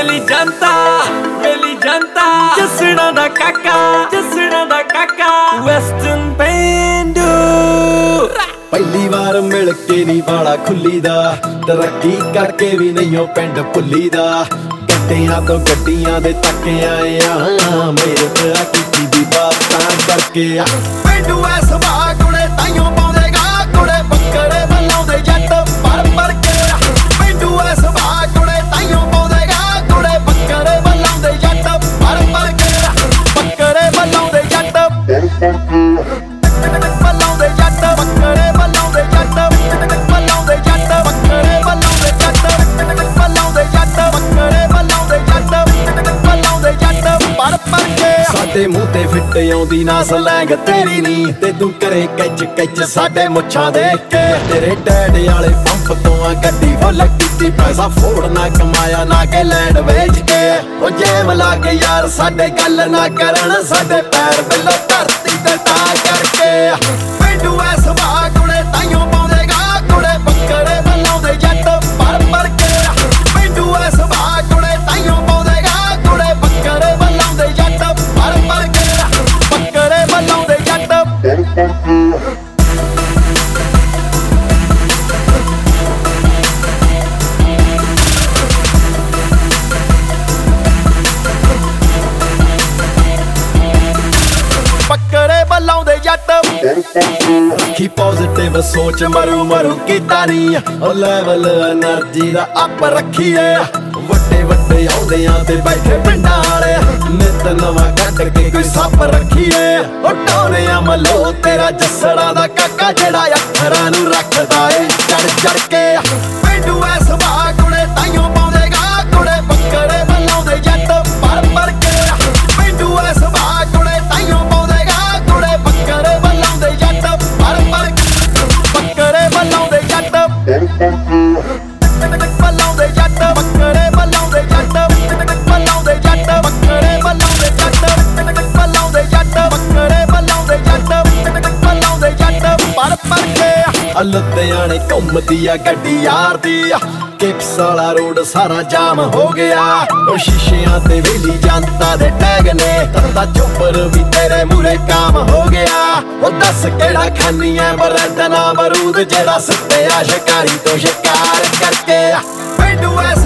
ਵੇਲੀ ਜਨਤਾ ਜਸੜਾ ਦਾ ਕਾਕਾ ਵੈਸਟਰਨ ਪੇਂਡੂ। ਪਹਿਲੀ ਵਾਰ ਮਿਲ ਕੇ ਨੀ ਵਾਲਾ ਖੁੱਲੀ ਦਾ, ਤਰੱਕੀ ਕਰਕੇ ਵੀ ਨਹੀਂ ਉਹ ਪਿੰਡ ਭੁੱਲੀ ਦਾ। ਗੱਡੀਆਂ ਤੋਂ ਗੱਡੀਆਂ ਦੇ ਤੱਕ ਆਏ ਆ, ਮੇਰੇ ਤੇਰਾ ਕੀਤੀ ਦੀ ਬਾਤਾਂ ਕਰਕੇ। ਪਿੰਡੂ ਐ ਸੁਭਾਅ ਕੁੜੇ ਤਾਈਓ ਪਾਉਂਦੇਗਾ, ਕੁੜੇ ਬੱਕਰੇ ਬਲਾਉਂਦੇ ਜੱਟ ਭਰ ਕੇ। ਪਿੰਡੂ ਐ ਸੁਭਾਅ ਕੁੜੇ ਤਾਈਓ ਪਾਉਂਦੇਗਾ, ਕੁੜੇ ਬੱਕਰੇ ਬਲਾਉਂਦੇ ਜੱਟ ਭਰ ਕੇ। ਬੱਕਰੇ ਬਲਾਉਂਦੇ ਜੱਟ ਬਲਾਉਂਦੇ ਜੱਟ, ਬੱਕਰੇ ਬਲਾਉਂਦੇ ਜੱਟ ਬਲਾਉਂਦੇ ਜੱਟ, ਬੱਕਰੇ ਬਲਾਉਂਦੇ ਜੱਟ ਬਲਾਉਂਦੇ ਜੱਟ, ਬੱਕਰੇ ਬਲਾਉਂਦੇ ਜੱਟ ਬਲਾਉਂਦੇ ਜੱਟ ਭਰ ਕੇ। ਸਾਡੇ ਮੂੰਹ ਤੇ ਫਿੱਟ ਆਉਂਦੀ ਨਾ ਸਲੈਂਗ ਤੇਰੀ ਨੀ, ਤੇ ਤੂੰ ਕਰੇ ਕੱਚ ਸਾਡੇ ਮੁੱਛਾਂ ਦੇਖ ਕੇ। ਤੇਰੇ ਡੈਡ ਵਾਲੇ ਪੰਪ ਤੋਂ ਆ ਗੱਡੀ ਫੁੱਲ ਕੀਤੀ, ਪੈਸਾ ਫੋੜਨਾ ਕਮਾਇਆ ਨਾ ਕਿ ਲੈਂਡ ਵੇਚ ਕੇ। ਉਹ ਜੇਮ ਲਾ ਕੇ ਯਾਰ ਸਾਡੇ ਗੱਲ ਨਾ ਕਰਨ, ਸਾਡੇ ਪੈਰ ਬਿੱਲੋ ਧਰਤੀ ਤੇ ਤਾਂ ਕਰਕੇ। ਪਿੰਡੂ ਐ ਸੁਭਾਅ ਕੁੜੇ ਤਾਈਓ ਪਾਉਂਦੇਗਾ, ਕੁੜੇ ਬੱਕਰੇ ਬਲਾਉਂਦੇ ਜੱਟ ਭਰ ਕੇ। ਪਿੰਡੂ ਐ ਸੁਭਾਅ ਕੁੜੇ ਤਾਈਓ ਪਾਉਂਦੇਗਾ, ਕੁੜੇ ਬੱਕਰੇ ਬਲਾਉਂਦੇ ਜੱਟ ਭਰ ਕੇ। ਬੱਕਰੇ ਬਲਾਉਂਦੇ ਜੱਟ ਬੱਕਰੇ ਬਲਾਉਂਦੇ ਜੱਟ। ਰੱਖੀ ਪੋਜ਼ਿਟਿਵ ਸੋਚ, ਮਰੂ ਕੀਤਾ ਨੀ ਉਹ ਲੈਵਲ એનર્ਜੀ ਦਾ ਅਪ ਰੱਖੀਏ। ਵੱਡੇ ਆਉਂਦਿਆਂ ਤੇ ਬੈਠੇ ਪਿੰਡਾਂ ਵਾਲੇ, ਨਿਤ ਨਵਾਂ ਕੱਢ ਕੇ ਕੋਈ ਸੱਪ ਰੱਖੀਏ। ਉਹ ਟੋਰਿਆਂ ਮਲੋ ਤੇਰਾ ਜੱਸੜਾ ਦਾ ਕਾਕਾ, ਜਿਹੜਾ ਅੱਖਰਾਂ ਨੂੰ ਰੱਖਦਾ ਏ ਚੜ ਕੇ। ਪਿੰਡੂ ਐ ਸੁਭਾਅ ਕੁੜੇ ਤਾਈਓ ਪਾਉਂਦੇਗਾ, ਕੁੜੇ ਬੱਕਰੇ ਬਲਾਉਂਦੇ ਜੱਟ ਭਰ ਕੇ। ਪਿੰਡੂ ਐ ਸੁਭਾਅ ਕੁੜੇ ਤਾਈਓ ਪਾਉਂਦੇਗਾ, ਕੁੜੇ ਬੱਕਰੇ ਬਲਾਉਂਦੇ ਜੱਟ ਭਰ ਕੇ। ਬੱਕਰੇ ਬਲਾਉਂਦੇ ਜੱਟ ਬਲਾਉਂਦੇ ਜੱਟ, ਬੱਕਰੇ ਬਲਾਉਂਦੇ ਜੱਟ ਬਲਾਉਂਦੇ ਜੱਟ, ਬੱਕਰੇ ਬਲਾਉਂਦੇ ਜੱਟ ਬਲਾਉਂਦੇ ਜੱਟ, ਬੱਕਰੇ ਬਲਾਉਂਦੇ ਜੱਟ ਬਲਾਉਂਦੇ ਜੱਟ ਭਰ ਕੇ। ਲੁਧਿਆਣੇ ਘੁੰਮਦੀ ਆ ਗੱਡੀ ਯਾਰ ਦੀ, ਕਿਪਸ ਵਾਲਾ ਰੋਡ ਸਾਰਾ ਜਾਮ ਹੋ ਗਿਆ। ਉਹ ਸ਼ੀਸ਼ਿਆਂ ਤੇ ਵੇਲੀ ਜਨਤਾ ਦੇ ਟੈਗ ਨੇ, ਤੱਤਾ ਚੋਪਰ ਵੀ ਤੇਰੇ ਮੂਰੇ ਕਾਮ ਹੋ ਗਿਆ। ਉਹ ਦੱਸ ਕਿਹੜਾ ਖਾਨੀ ਐ ਬਰੈਡ ਨਾ ਬਰੂਦ, ਜਿਹੜਾ ਸੁੱਤਿਆ ਸ਼ਿਕਾਰੀ ਤੋਂ ਸ਼ਿਕਾਰ ਕਰਕੇ। ਪਿੰਡੂ ਐ